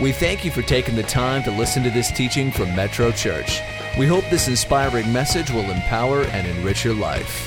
We thank you for taking the time to listen to this teaching from Metro Church. We hope this inspiring message will empower and enrich your life.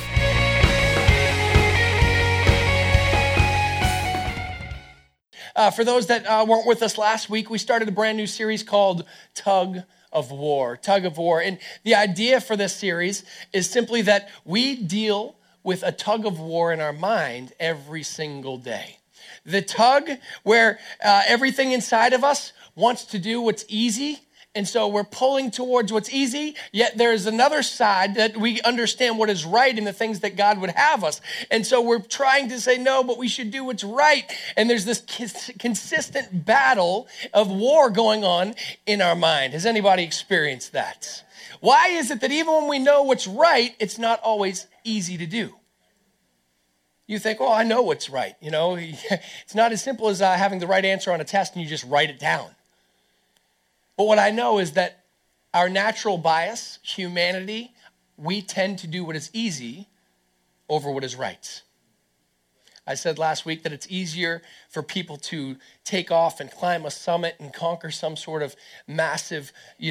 For those that weren't with us last week, we started a brand new series called Tug of War. Tug of War. And the idea for this series is simply that we deal with a tug of war in our mind every single day. The tug where everything inside of us wants to do what's easy, and so we're pulling towards what's easy, yet there's another side that we understand what is right in the things that God would have us. And so we're trying to say, no, but we should do what's right. And there's this consistent battle of war going on in our mind. Has anybody experienced that? Why is it that even when we know what's right, it's not always easy to do? You think, oh, I know what's right. You know, it's not as simple as having the right answer on a test and you just write it down. But what I know is that our natural bias, humanity, we tend to do what is easy over what is right. I said last week that it's easier for people to take off and climb a summit and conquer some sort of massive,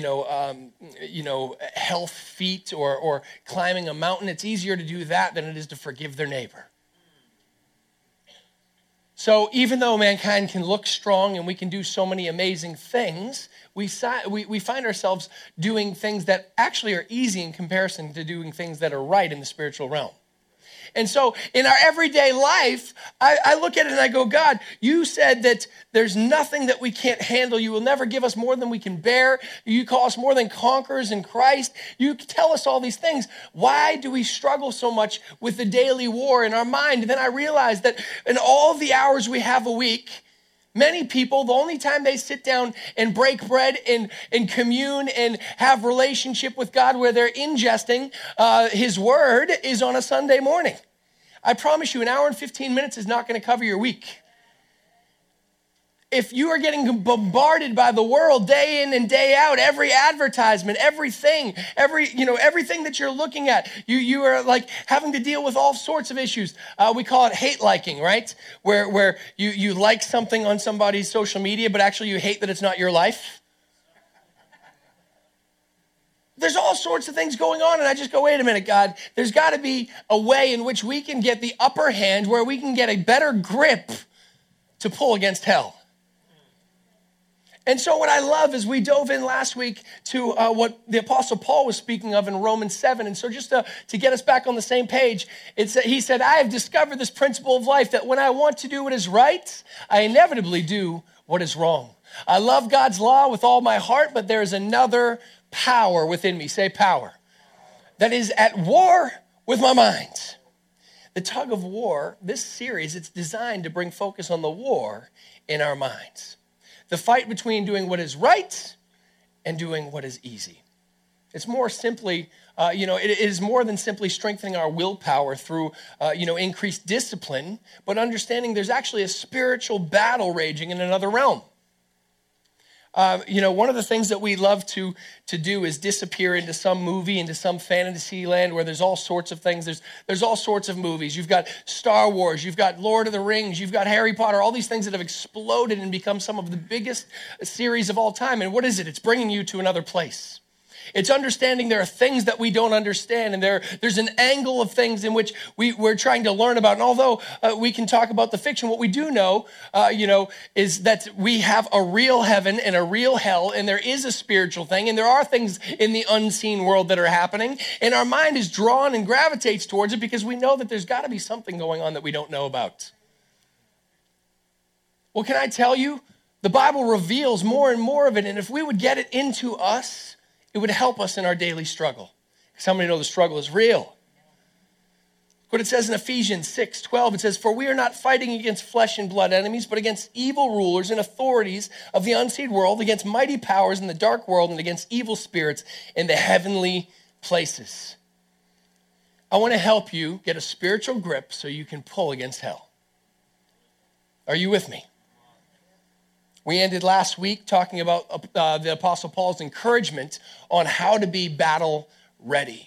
health feat or climbing a mountain. It's easier to do that than it is to forgive their neighbor. So even though mankind can look strong and we can do so many amazing things, we find ourselves doing things that actually are easy in comparison to doing things that are right in the spiritual realm. And so in our everyday life, I look at it and I go, God, you said that there's nothing that we can't handle. You will never give us more than we can bear. You call us more than conquerors in Christ. You tell us all these things. Why do we struggle so much with the daily war in our mind? And then I realized that in all the hours we have a week, many people, the only time they sit down and break bread and commune and have relationship with God where they're ingesting his word is on a Sunday morning. I promise you, an hour and 15 minutes is not going to cover your week. If you are getting bombarded by the world day in and day out, every advertisement, everything that you're looking at, you are like having to deal with all sorts of issues. We call it hate liking, right? Where you like something on somebody's social media, but actually you hate that it's not your life. There's all sorts of things going on, and I just go, wait a minute, God, there's got to be a way in which we can get the upper hand, where we can get a better grip to pull against hell. And so what I love is we dove in last week to what the Apostle Paul was speaking of in Romans 7. And so just to get us back on the same page, he said, I have discovered this principle of life, that when I want to do what is right, I inevitably do what is wrong. I love God's law with all my heart, but there is another power within me, say power, that is at war with my mind. The tug of war, this series, it's designed to bring focus on the war in our minds. The fight between doing what is right and doing what is easy. It's more simply, it is more than simply strengthening our willpower through, increased discipline, but understanding there's actually a spiritual battle raging in another realm. One of the things that we love to do is disappear into some movie, into some fantasy land where there's all sorts of things. There's all sorts of movies. You've got Star Wars, you've got Lord of the Rings, you've got Harry Potter, all these things that have exploded and become some of the biggest series of all time. And what is it? It's bringing you to another place. It's understanding there are things that we don't understand, and there's an angle of things in which we're trying to learn about. And although we can talk about the fiction, what we do know, is that we have a real heaven and a real hell, and there is a spiritual thing, and there are things in the unseen world that are happening, and our mind is drawn and gravitates towards it because we know that there's got to be something going on that we don't know about. Well, can I tell you, the Bible reveals more and more of it, and if we would get it into us, it would help us in our daily struggle. Because how many know the struggle is real? What it says in Ephesians 6:12, it says, for we are not fighting against flesh and blood enemies, but against evil rulers and authorities of the unseen world, against mighty powers in the dark world, and against evil spirits in the heavenly places. I want to help you get a spiritual grip so you can pull against hell. Are you with me? We ended last week talking about the Apostle Paul's encouragement on how to be battle ready.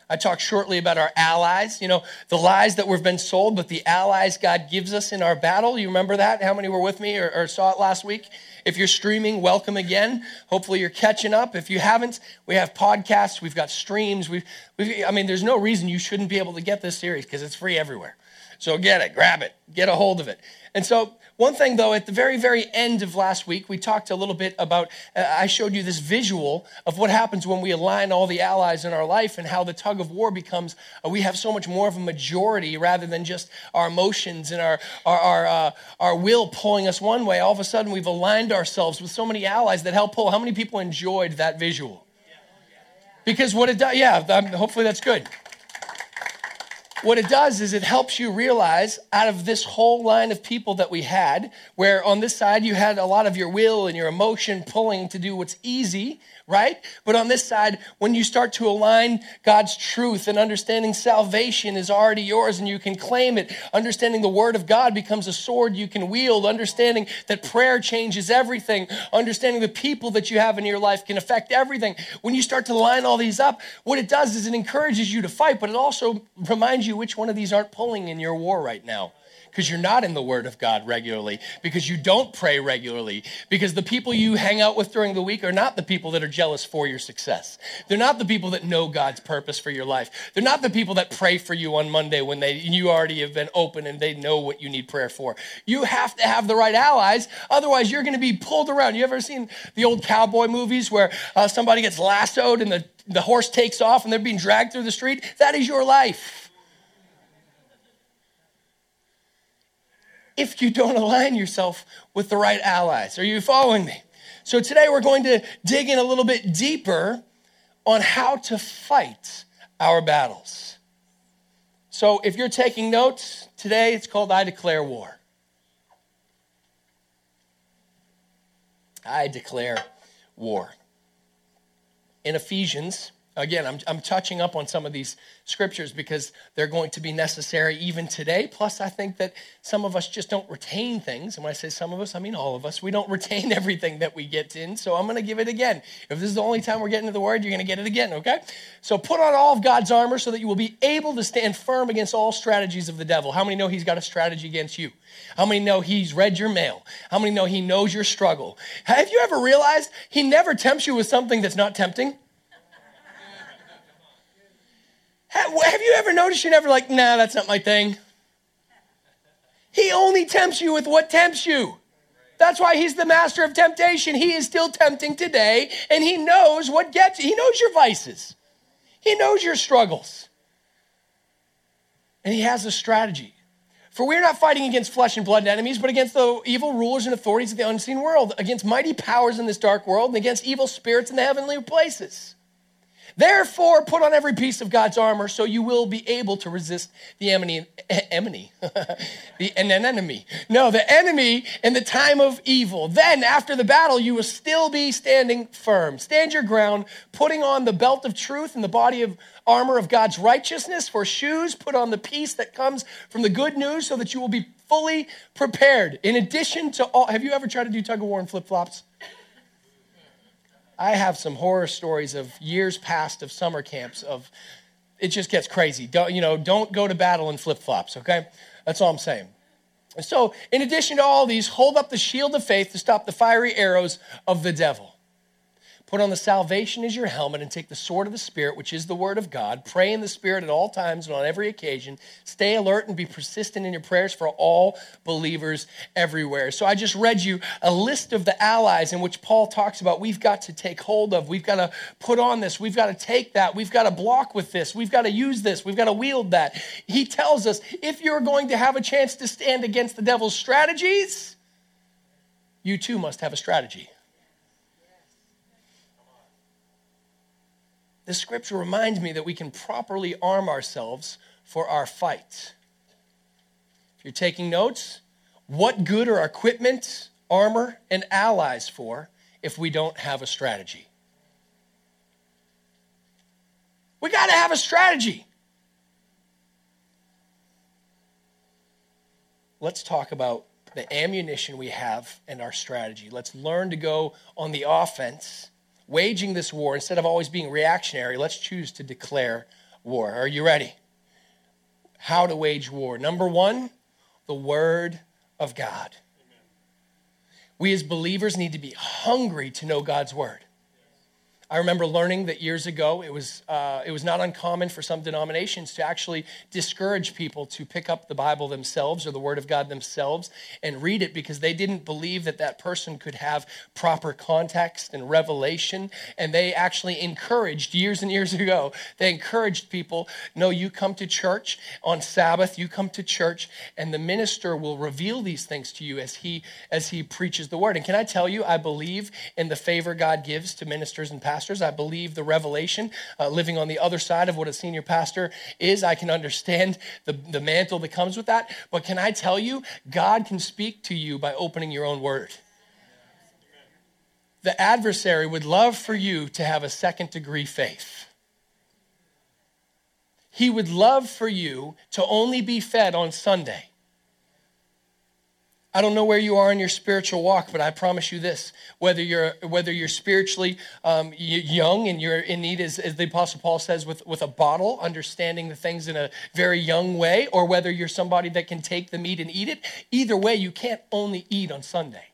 I talked shortly about our allies, the lies that we've been sold, but the allies God gives us in our battle. You remember that? How many were with me or saw it last week? If you're streaming, welcome again. Hopefully you're catching up. If you haven't, we have podcasts, we've got streams. There's no reason you shouldn't be able to get this series because it's free everywhere. So get it, grab it, get a hold of it. And so one thing, though, at the very, very end of last week, we talked a little bit about, I showed you this visual of what happens when we align all the allies in our life and how the tug of war becomes, we have so much more of a majority rather than just our emotions and our will pulling us one way. All of a sudden, we've aligned ourselves with so many allies that help pull. How many people enjoyed that visual? Because what it does, hopefully that's good. What it does is it helps you realize out of this whole line of people that we had, where on this side you had a lot of your will and your emotion pulling to do what's easy, right? But on this side, when you start to align God's truth and understanding salvation is already yours and you can claim it, understanding the word of God becomes a sword you can wield, understanding that prayer changes everything, understanding the people that you have in your life can affect everything. When you start to line all these up, what it does is it encourages you to fight, but it also reminds you which one of these aren't pulling in your war right now. Because you're not in the Word of God regularly, because you don't pray regularly, because the people you hang out with during the week are not the people that are jealous for your success. They're not the people that know God's purpose for your life. They're not the people that pray for you on Monday when you already have been open and they know what you need prayer for. You have to have the right allies, otherwise you're going to be pulled around. You ever seen the old cowboy movies where somebody gets lassoed and the horse takes off and they're being dragged through the street? That is your life. If you don't align yourself with the right allies. Are you following me? So today we're going to dig in a little bit deeper on how to fight our battles. So if you're taking notes, today it's called I Declare War. I declare war. In Ephesians, again, I'm touching up on some of these scriptures because they're going to be necessary even today. Plus, I think that some of us just don't retain things. And when I say some of us, I mean all of us. We don't retain everything that we get in. So I'm going to give it again. If this is the only time we're getting to the word, you're going to get it again, okay? So put on all of God's armor so that you will be able to stand firm against all strategies of the devil. How many know he's got a strategy against you? How many know he's read your mail? How many know he knows your struggle? Have you ever realized he never tempts you with something that's not tempting? Have you ever noticed you're never like, nah, that's not my thing? He only tempts you with what tempts you. That's why he's the master of temptation. He is still tempting today, and he knows what gets you. He knows your vices. He knows your struggles. And he has a strategy. For we're not fighting against flesh and blood enemies, but against the evil rulers and authorities of the unseen world, against mighty powers in this dark world, and against evil spirits in the heavenly places. Therefore, put on every piece of God's armor so you will be able to resist the enemy. The enemy in the time of evil. Then, after the battle, you will still be standing firm. Stand your ground, putting on the belt of truth and the body of armor of God's righteousness. For shoes, put on the peace that comes from the good news so that you will be fully prepared. In addition to all, have you ever tried to do tug of war in flip-flops? I have some horror stories of years past of summer camps it just gets crazy. Don't go to battle in flip-flops, okay? That's all I'm saying. So, in addition to all these, hold up the shield of faith to stop the fiery arrows of the devil. Put on the salvation as your helmet and take the sword of the Spirit, which is the word of God. Pray in the Spirit at all times and on every occasion. Stay alert and be persistent in your prayers for all believers everywhere. So I just read you a list of the allies in which Paul talks about we've got to take hold of. We've got to put on this. We've got to take that. We've got to block with this. We've got to use this. We've got to wield that. He tells us if you're going to have a chance to stand against the devil's strategies, you too must have a strategy. This scripture reminds me that we can properly arm ourselves for our fight. If you're taking notes, what good are equipment, armor, and allies for if we don't have a strategy? We got to have a strategy. Let's talk about the ammunition we have and our strategy. Let's learn to go on the offense. Waging this war, instead of always being reactionary, let's choose to declare war. Are you ready? How to wage war. Number one, the Word of God. We as believers need to be hungry to know God's Word. I remember learning that years ago, it was not uncommon for some denominations to actually discourage people to pick up the Bible themselves or the Word of God themselves and read it because they didn't believe that that person could have proper context and revelation. And they actually encouraged, years and years ago, they encouraged people, no, you come to church on Sabbath, you come to church, and the minister will reveal these things to you as he preaches the Word. And can I tell you, I believe in the favor God gives to ministers and pastors. I believe the revelation, living on the other side of what a senior pastor is. I can understand the mantle that comes with that. But can I tell you, God can speak to you by opening your own word. The adversary would love for you to have a second-degree faith. He would love for you to only be fed on Sunday. I don't know where you are in your spiritual walk, but I promise you this, whether you're spiritually young and you're in need, as the Apostle Paul says, with a bottle, understanding the things in a very young way, or whether you're somebody that can take the meat and eat it, either way, you can't only eat on Sunday.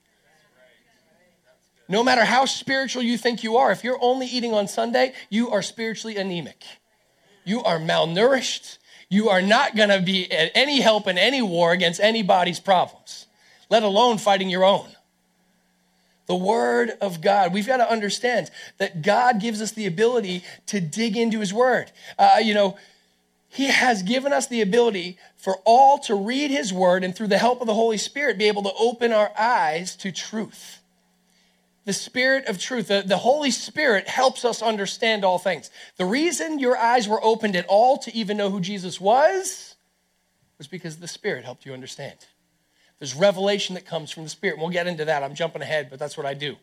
No matter how spiritual you think you are, if you're only eating on Sunday, you are spiritually anemic. You are malnourished. You are not going to be at any help in any war against anybody's problems, let alone fighting your own. The Word of God. We've got to understand that God gives us the ability to dig into His Word. He has given us the ability for all to read His Word and through the help of the Holy Spirit be able to open our eyes to truth. The Spirit of truth, the Holy Spirit helps us understand all things. The reason your eyes were opened at all to even know who Jesus was because the Spirit helped you understand. There's revelation that comes from the Spirit. We'll get into that. I'm jumping ahead, but that's what I do.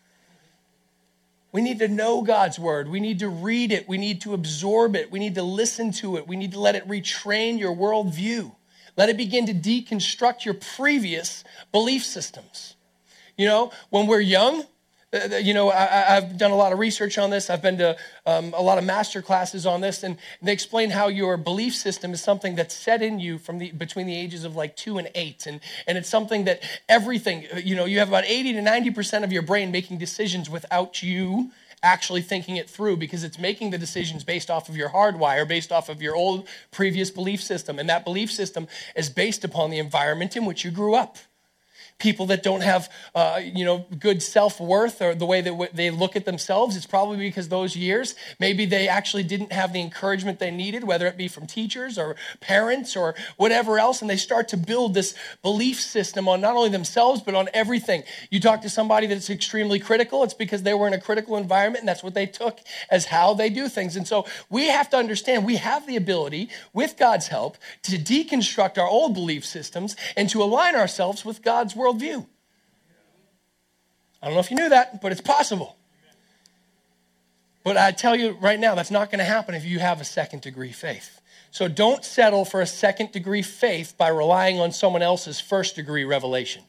We need to know God's Word. We need to read it. We need to absorb it. We need to listen to it. We need to let it retrain your worldview. Let it begin to deconstruct your previous belief systems. When we're young, I've done a lot of research on this. I've been to a lot of master classes on this, and they explain how your belief system is something that's set in you between the ages of like 2 and 8, and it's something that everything, you have about 80 to 90% of your brain making decisions without you actually thinking it through, because it's making the decisions based off of your hardwire, based off of your old previous belief system, and that belief system is based upon the environment in which you grew up. People that don't have, good self-worth or the way that they look at themselves, it's probably because those years, maybe they actually didn't have the encouragement they needed, whether it be from teachers or parents or whatever else, and they start to build this belief system on not only themselves, but on everything. You talk to somebody that's extremely critical, it's because they were in a critical environment, and that's what they took as how they do things. And so we have to understand we have the ability, with God's help, to deconstruct our old belief systems and to align ourselves with God's worldview. I don't know if you knew that, but it's possible. But I tell you right now, that's not going to happen if you have a second-degree faith. So don't settle for a second-degree faith by relying on someone else's first-degree revelation.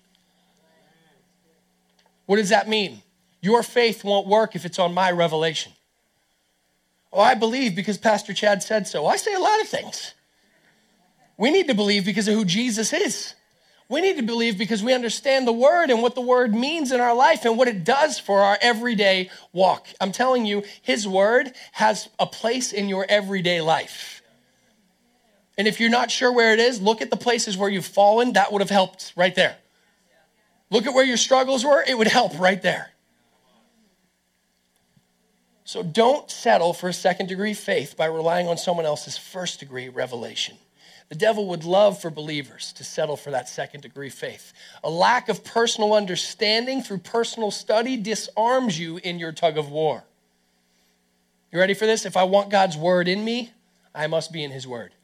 What does that mean? Your faith won't work if it's on my revelation. Oh, I believe because Pastor Chad said so. I say a lot of things. We need to believe because of who Jesus is. We need to believe because we understand the Word and what the Word means in our life and what it does for our everyday walk. I'm telling you, His Word has a place in your everyday life. And if you're not sure where it is, look at the places where you've fallen. That would have helped right there. Look at where your struggles were. It would help right there. So don't settle for a second-degree faith by relying on someone else's first-degree revelation. The devil would love for believers to settle for that second-degree faith. A lack of personal understanding through personal study disarms you in your tug of war. You ready for this? If I want God's Word in me, I must be in His Word.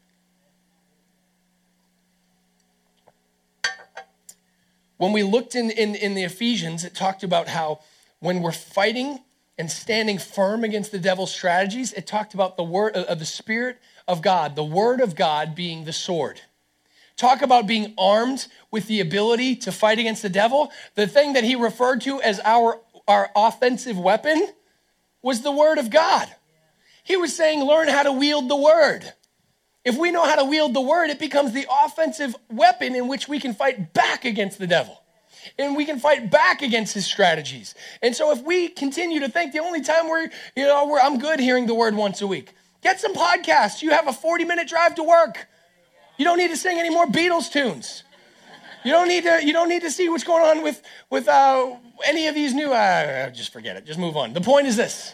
When we looked in the Ephesians, it talked about how when we're fighting and standing firm against the devil's strategies, it talked about the word of the Spirit of God, the Word of God being the sword. Talk about being armed with the ability to fight against the devil. The thing that he referred to as our offensive weapon was the Word of God. He was saying, learn how to wield the word. If we know how to wield the word, it becomes the offensive weapon in which we can fight back against the devil. And we can fight back against his strategies. And so if we continue to think the only time I'm good hearing the word once a week, get some podcasts. You have a 40-minute drive to work. You don't need to sing any more Beatles tunes. You don't need to see what's going on with any of these new, just forget it. Just move on. The point is this.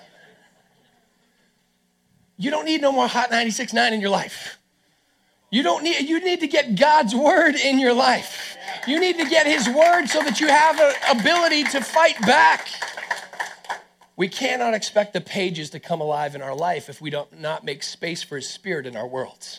You don't need no more Hot 96.9 in your life. You need to get God's word in your life. You need to get his word so that you have an ability to fight back. We cannot expect the pages to come alive in our life if we don't not make space for his spirit in our worlds.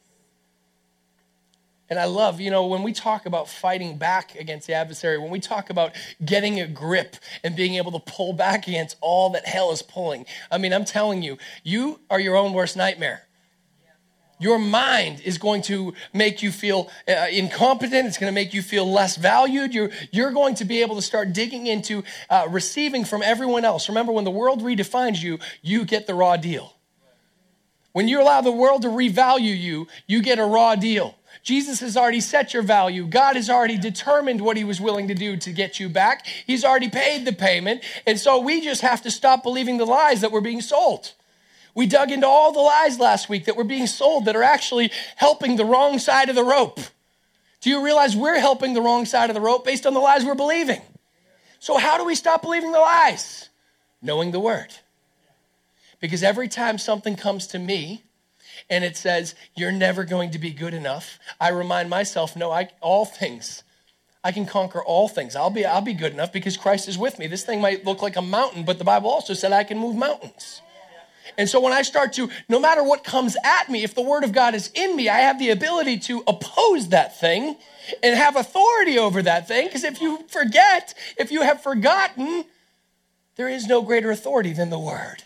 And I love, when we talk about fighting back against the adversary, when we talk about getting a grip and being able to pull back against all that hell is pulling. I mean, I'm telling you, you are your own worst nightmare. Your mind is going to make you feel incompetent. It's going to make you feel less valued. You're going to be able to start digging into receiving from everyone else. Remember, when the world redefines you, you get the raw deal. When you allow the world to revalue you, you get a raw deal. Jesus has already set your value. God has already determined what he was willing to do to get you back. He's already paid the payment. And so we just have to stop believing the lies that we're being sold. We dug into all the lies last week that were being sold that are actually helping the wrong side of the rope. Do you realize we're helping the wrong side of the rope based on the lies we're believing? So how do we stop believing the lies? Knowing the word. Because every time something comes to me and it says, you're never going to be good enough, I remind myself, no, all things. I can conquer all things. I'll be good enough because Christ is with me. This thing might look like a mountain, but the Bible also said I can move mountains. And so when I start to, no matter what comes at me, if the word of God is in me, I have the ability to oppose that thing and have authority over that thing. Because if you have forgotten, there is no greater authority than the word.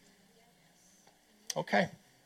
Okay.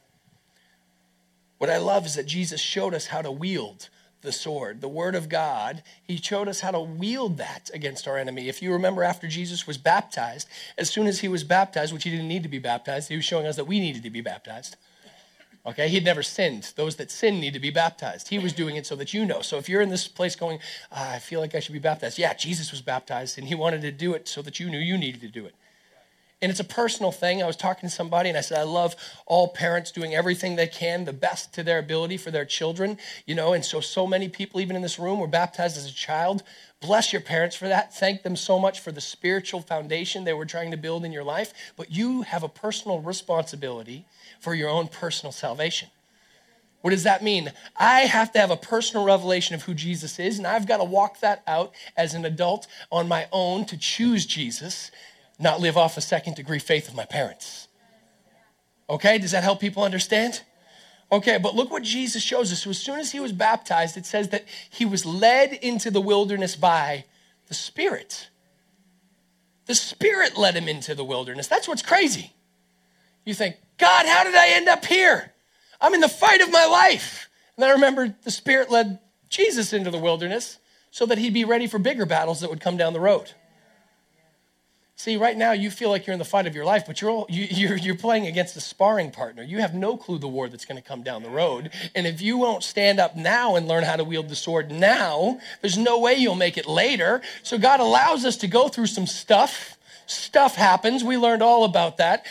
What I love is that Jesus showed us how to wield the sword, the word of God. He showed us how to wield that against our enemy. If you remember, after Jesus was baptized, as soon as he was baptized, which he didn't need to be baptized, he was showing us that we needed to be baptized. Okay, he'd never sinned. Those that sin need to be baptized. He was doing it so that you know. So if you're in this place going, I feel like I should be baptized. Yeah, Jesus was baptized, and he wanted to do it so that you knew you needed to do it. And it's a personal thing. I was talking to somebody and I said, I love all parents doing everything they can, the best to their ability for their children, and so many people, even in this room, were baptized as a child. Bless your parents for that. Thank them so much for the spiritual foundation they were trying to build in your life. But you have a personal responsibility for your own personal salvation. What does that mean? I have to have a personal revelation of who Jesus is, and I've got to walk that out as an adult on my own to choose Jesus, not live off a second-degree faith of my parents. Okay, does that help people understand? Okay, but look what Jesus shows us. So as soon as he was baptized, it says that he was led into the wilderness by the Spirit. The Spirit led him into the wilderness. That's what's crazy. You think, God, how did I end up here? I'm in the fight of my life. And then I remember the Spirit led Jesus into the wilderness so that he'd be ready for bigger battles that would come down the road. See, right now you feel like you're in the fight of your life, but you're playing against a sparring partner. You have no clue the war that's going to come down the road. And if you won't stand up now and learn how to wield the sword now, there's no way you'll make it later. So God allows us to go through some stuff. Stuff happens. We learned all about that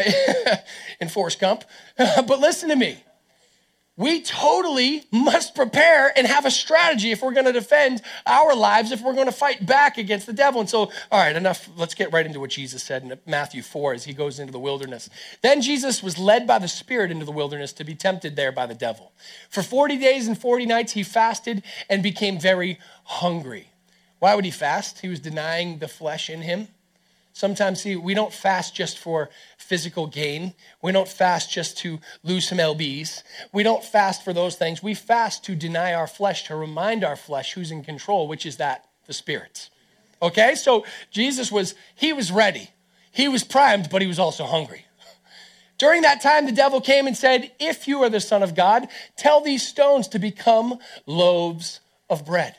in Forrest Gump. But listen to me. We totally must prepare and have a strategy if we're going to defend our lives, if we're going to fight back against the devil. And so, all right, enough. Let's get right into what Jesus said in Matthew 4 as he goes into the wilderness. Then Jesus was led by the Spirit into the wilderness to be tempted there by the devil. For 40 days and 40 nights he fasted and became very hungry. Why would he fast? He was denying the flesh in him. Sometimes, we don't fast just for physical gain. We don't fast just to lose some lbs. We don't fast for those things. We fast to deny our flesh, to remind our flesh who's in control, which is the Spirit. Okay, so Jesus was ready. He was primed, but he was also hungry. During that time, the devil came and said, if you are the Son of God, tell these stones to become loaves of bread.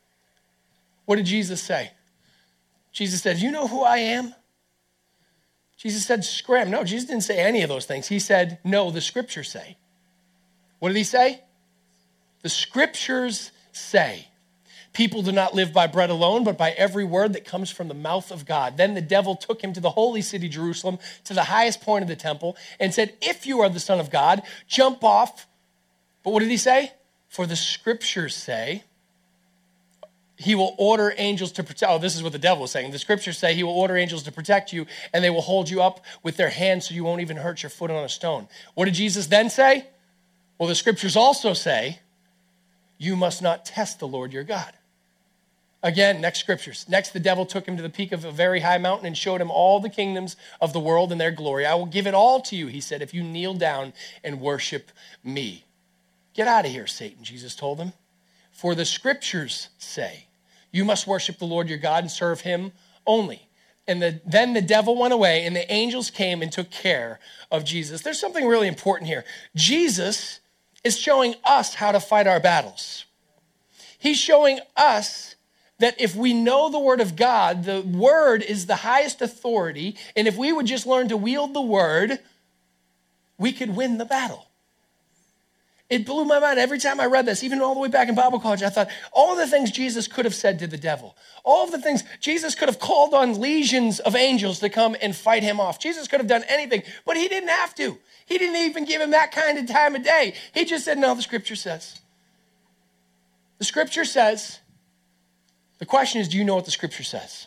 What did Jesus say? Jesus said, you know who I am? Jesus said, scram. No, Jesus didn't say any of those things. He said, no, the scriptures say. What did he say? The scriptures say. People do not live by bread alone, but by every word that comes from the mouth of God. Then the devil took him to the holy city, Jerusalem, to the highest point of the temple, and said, if you are the Son of God, jump off. But what did he say? For the scriptures say, he will order angels to protect. Oh, this is what the devil is saying. The scriptures say he will order angels to protect you, and they will hold you up with their hands so you won't even hurt your foot on a stone. What did Jesus then say? Well, the scriptures also say, you must not test the Lord your God. Again, next scriptures. Next, the devil took him to the peak of a very high mountain and showed him all the kingdoms of the world and their glory. I will give it all to you, he said, if you kneel down and worship me. Get out of here, Satan, Jesus told him. For the scriptures say, you must worship the Lord your God and serve him only. And then the devil went away and the angels came and took care of Jesus. There's something really important here. Jesus is showing us how to fight our battles. He's showing us that if we know the word of God, the word is the highest authority, and if we would just learn to wield the word, we could win the battle. It blew my mind every time I read this, even all the way back in Bible college. I thought, all of the things Jesus could have said to the devil, all of the things Jesus could have called on legions of angels to come and fight him off. Jesus could have done anything, but he didn't have to. He didn't even give him that kind of time of day. He just said, no, the scripture says. The scripture says. The question is, do you know what the scripture says?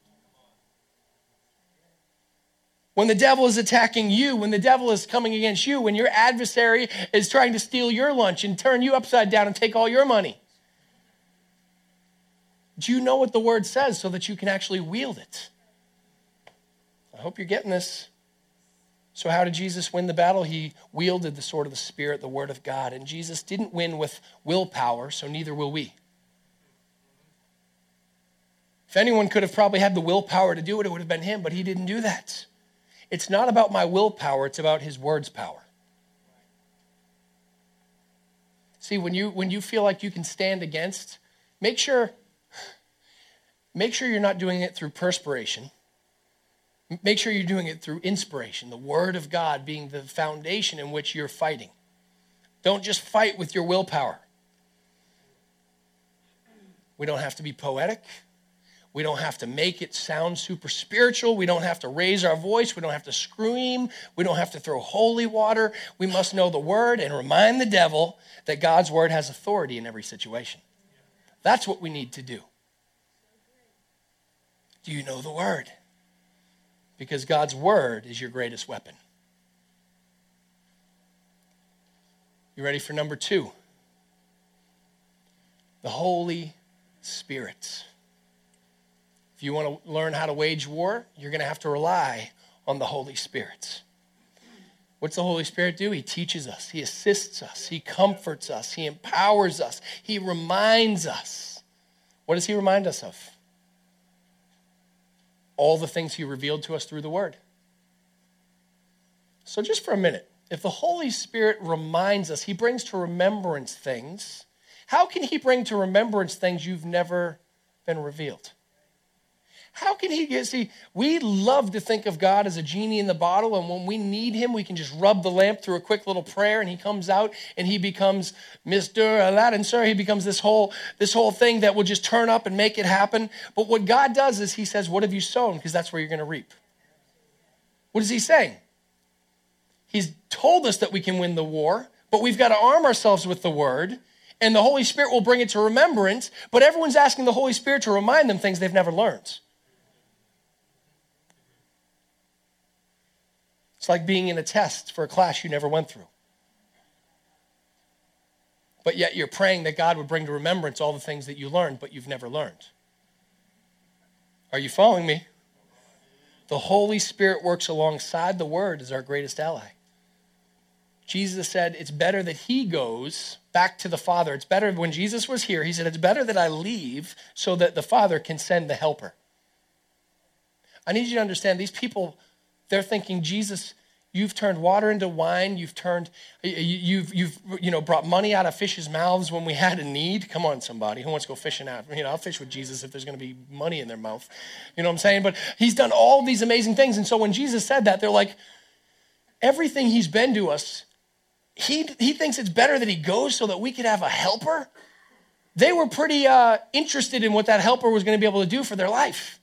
When the devil is attacking you, when the devil is coming against you, when your adversary is trying to steal your lunch and turn you upside down and take all your money, do you know what the word says so that you can actually wield it? I hope you're getting this. So how did Jesus win the battle? He wielded the sword of the Spirit, the word of God. And Jesus didn't win with willpower, so neither will we. If anyone could have probably had the willpower to do it, it would have been him, but he didn't do that. It's not about my willpower, it's about his word's power. See, when you feel like you can stand against, make sure you're not doing it through perspiration. Make sure you're doing it through inspiration, the word of God being the foundation in which you're fighting. Don't just fight with your willpower. We don't have to be poetic. We don't have to make it sound super spiritual. We don't have to raise our voice. We don't have to scream. We don't have to throw holy water. We must know the word and remind the devil that God's word has authority in every situation. That's what we need to do. Do you know the word? Because God's word is your greatest weapon. You ready for number 2? The Holy Spirit. If you want to learn how to wage war, you're going to have to rely on the Holy Spirit. What's the Holy Spirit do? He teaches us. He assists us. He comforts us. He empowers us. He reminds us. What does he remind us of? All the things he revealed to us through the word. So just for a minute, if the Holy Spirit reminds us, he brings to remembrance things, how can he bring to remembrance things you've never been revealed? How can he get, see, we love to think of God as a genie in the bottle, and when we need him, we can just rub the lamp through a quick little prayer, and he comes out, and he becomes Mr. Aladdin, sir. He becomes this whole thing that will just turn up and make it happen. But what God does is he says, what have you sown? Because that's where you're going to reap. What is he saying? He's told us that we can win the war, but we've got to arm ourselves with the word, and the Holy Spirit will bring it to remembrance, but everyone's asking the Holy Spirit to remind them things they've never learned. It's like being in a test for a class you never went through. But yet you're praying that God would bring to remembrance all the things that you learned, but you've never learned. Are you following me? The Holy Spirit works alongside the Word as our greatest ally. Jesus said it's better that he goes back to the Father. It's better, when Jesus was here, he said, it's better that I leave so that the Father can send the helper. I need you to understand, these people, they're thinking, Jesus, You've turned water into wine. You've brought money out of fish's mouths when we had a need. Come on, somebody. Who wants to go fishing out? I'll fish with Jesus if there's going to be money in their mouth. You know what I'm saying? But he's done all these amazing things. And so when Jesus said that, they're like, everything he's been to us, he thinks it's better that he goes so that we could have a helper. They were pretty interested in what that helper was going to be able to do for their life.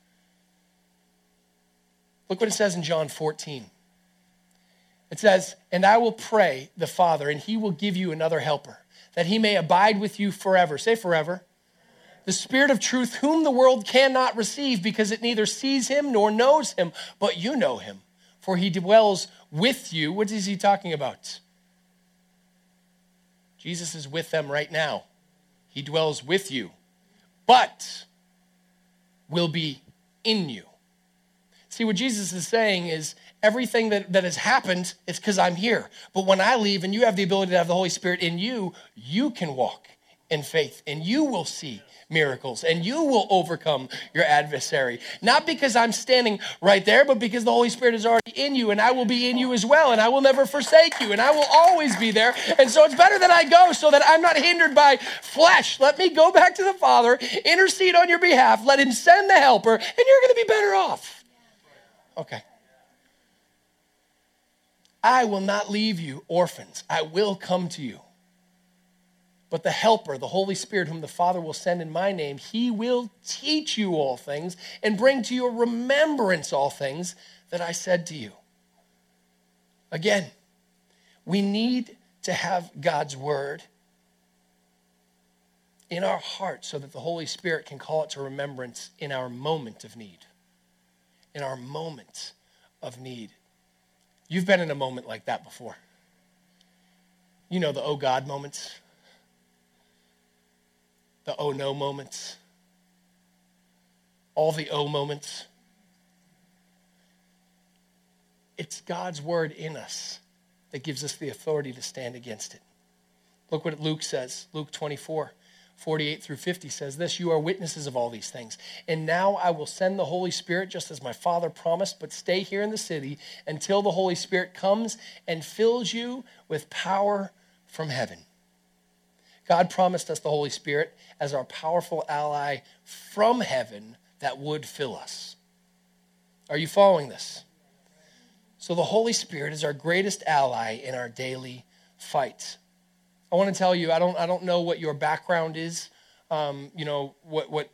Look what it says in John 14. It says, and I will pray the Father, and he will give you another helper, that he may abide with you forever. Say forever. The Spirit of truth, whom the world cannot receive because it neither sees him nor knows him, but you know him, for he dwells with you. What is he talking about? Jesus is with them right now. He dwells with you, but will be in you. See, what Jesus is saying is everything that has happened, it's because I'm here. But when I leave and you have the ability to have the Holy Spirit in you, you can walk in faith and you will see miracles and you will overcome your adversary. Not because I'm standing right there, but because the Holy Spirit is already in you and I will be in you as well and I will never forsake you and I will always be there. And so it's better that I go so that I'm not hindered by flesh. Let me go back to the Father, intercede on your behalf, let him send the helper, and you're going to be better off. Okay. I will not leave you orphans. I will come to you. But the helper, the Holy Spirit, whom the Father will send in my name, he will teach you all things and bring to your remembrance all things that I said to you. Again, we need to have God's word in our heart so that the Holy Spirit can call it to remembrance in our moment of need. In our moment of need. You've been in a moment like that before. You know the oh God moments. The oh no moments. All the oh moments. It's God's word in us that gives us the authority to stand against it. Look what Luke says. Luke 24:48-50 says this, you are witnesses of all these things. And now I will send the Holy Spirit just as my Father promised, but stay here in the city until the Holy Spirit comes and fills you with power from heaven. God promised us the Holy Spirit as our powerful ally from heaven that would fill us. Are you following this? So the Holy Spirit is our greatest ally in our daily fight. I want to tell you, I don't know what your background is, what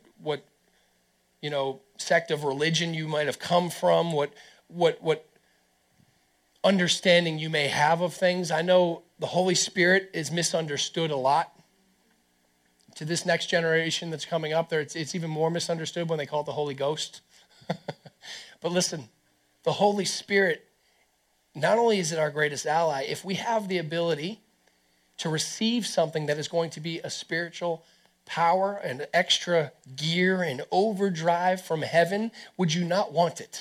sect of religion you might have come from, what understanding you may have of things. I know the Holy Spirit is misunderstood a lot. To this next generation that's coming up, it's even more misunderstood when they call it the Holy Ghost. But listen, the Holy Spirit, not only is it our greatest ally, if we have the ability to receive something that is going to be a spiritual power and extra gear and overdrive from heaven, would you not want it?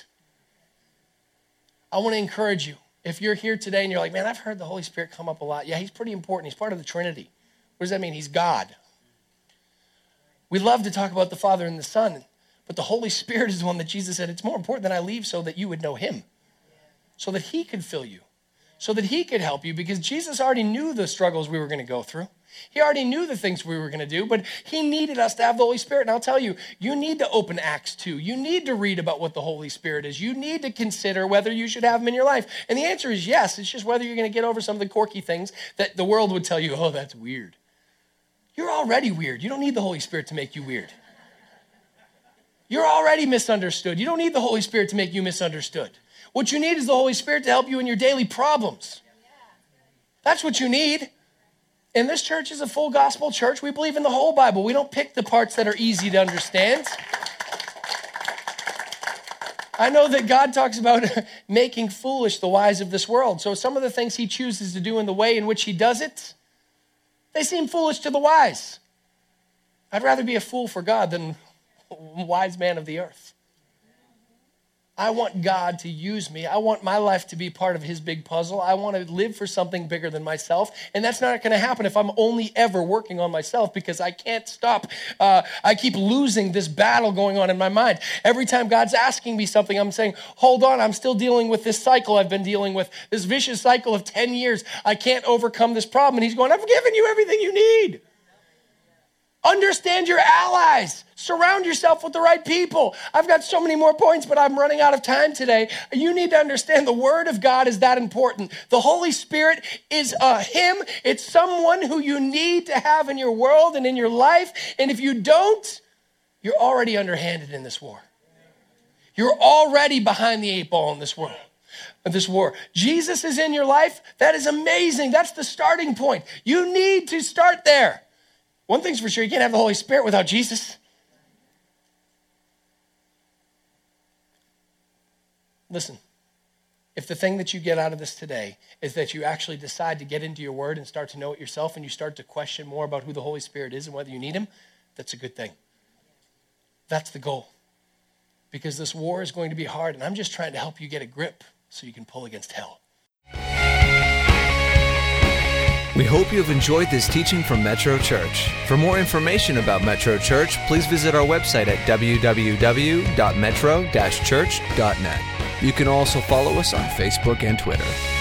I want to encourage you. If you're here today and you're like, man, I've heard the Holy Spirit come up a lot. Yeah, he's pretty important. He's part of the Trinity. What does that mean? He's God. We love to talk about the Father and the Son, but the Holy Spirit is the one that Jesus said, it's more important that I leave so that you would know him, so that he could fill you, so that he could help you, because Jesus already knew the struggles we were going to go through. He already knew the things we were going to do, but he needed us to have the Holy Spirit. And I'll tell you, you need to open Acts 2. You need to read about what the Holy Spirit is. You need to consider whether you should have him in your life. And the answer is yes. It's just whether you're going to get over some of the quirky things that the world would tell you, oh, that's weird. You're already weird. You don't need the Holy Spirit to make you weird. You're already misunderstood. You don't need the Holy Spirit to make you misunderstood. What you need is the Holy Spirit to help you in your daily problems. That's what you need. And this church is a full gospel church. We believe in the whole Bible. We don't pick the parts that are easy to understand. I know that God talks about making foolish the wise of this world. So some of the things he chooses to do in the way in which he does it, they seem foolish to the wise. I'd rather be a fool for God than a wise man of the earth. I want God to use me. I want my life to be part of his big puzzle. I want to live for something bigger than myself. And that's not going to happen if I'm only ever working on myself, because I can't stop. I keep losing this battle going on in my mind. Every time God's asking me something, I'm saying, hold on, I'm still dealing with this cycle I've been dealing with, this vicious cycle of 10 years. I can't overcome this problem. And he's going, I've given you everything you need. Understand your allies. Surround yourself with the right people. I've got so many more points, but I'm running out of time today. You need to understand the Word of God is that important. The Holy Spirit is Him. It's someone who you need to have in your world and in your life. And if you don't, you're already underhanded in this war. You're already behind the 8 ball in this world. This war. Jesus is in your life. That is amazing. That's the starting point. You need to start there. One thing's for sure, you can't have the Holy Spirit without Jesus. Listen, if the thing that you get out of this today is that you actually decide to get into your word and start to know it yourself, and you start to question more about who the Holy Spirit is and whether you need him, that's a good thing. That's the goal. Because this war is going to be hard, and I'm just trying to help you get a grip so you can pull against hell. We hope you have enjoyed this teaching from Metro Church. For more information about Metro Church, please visit our website at www.metro-church.net. You can also follow us on Facebook and Twitter.